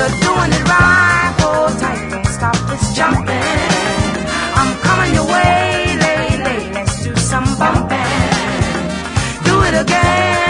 You're doing it right. Hold tight, don't stop this jumping. I'm coming your way, lay, let's do some bumping. Do it again.